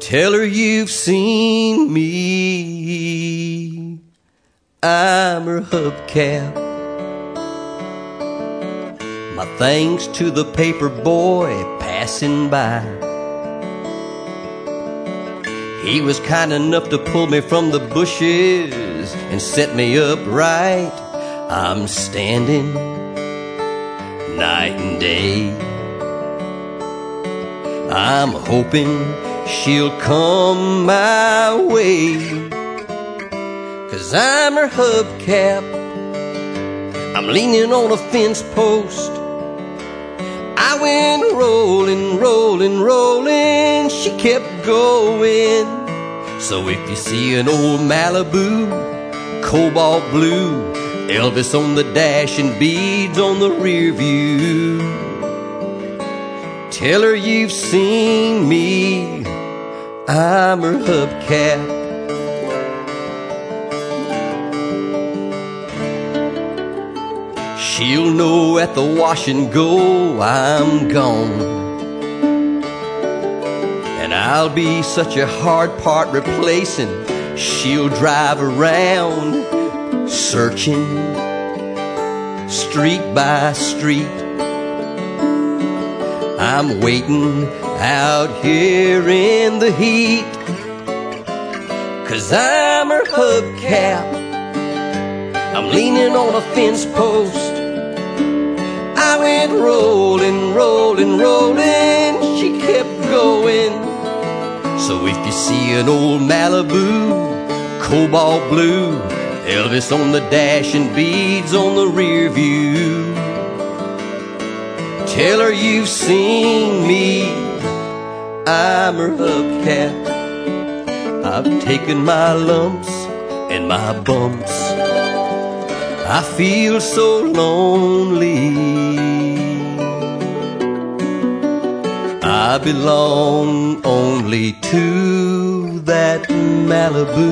Tell her you've seen me. I'm her hubcap. My thanks to the paper boy passing by. He was kind enough to pull me from the bushes and set me up right. I'm standing night and day. I'm hoping she'll come my way, 'cause I'm her hubcap. I'm leaning on a fence post. I went rolling, rolling, rolling. She kept going. So if you see an old Malibu, cobalt blue, Elvis on the dash and beads on the rear view, tell her you've seen me. I'm her hubcap. She'll know at the wash and go I'm gone, and I'll be such a hard part replacing. She'll drive around searching street by street. I'm waiting out here in the heat, 'cause I'm her hubcap. I'm leaning on a fence post. I went rolling, rolling, rolling. She kept going. So if you see an old Malibu, cobalt blue, Elvis on the dash and beads on the rear view, tell her you've seen me. I'm her hubcap. I've taken my lumps and my bumps. I feel so lonely. I belong only to that Malibu.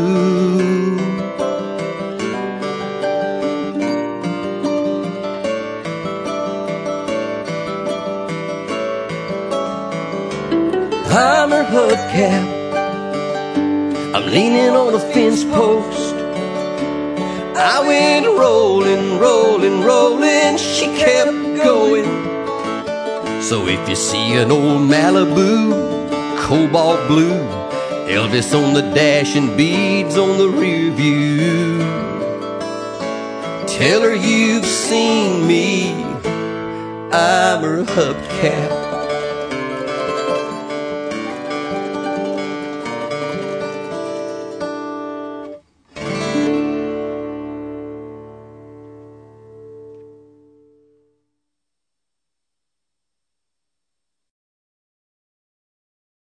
I'm her hubcap. I'm leaning on a fence post. I went rolling, rolling, rolling. She kept going. So if you see an old Malibu, cobalt blue, Elvis on the dash and beads on the rear view, tell her you've seen me. I'm her hubcap.